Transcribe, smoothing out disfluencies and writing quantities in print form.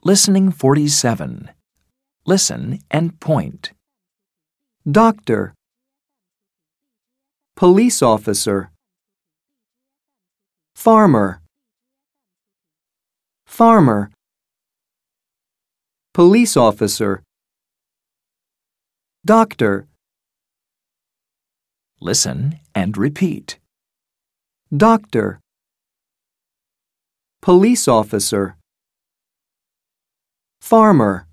Listening 47. Listen and point. Doctor, police officer, farmer, farmer, police officer, doctor, Listen and repeat. doctor, police officer, farmer.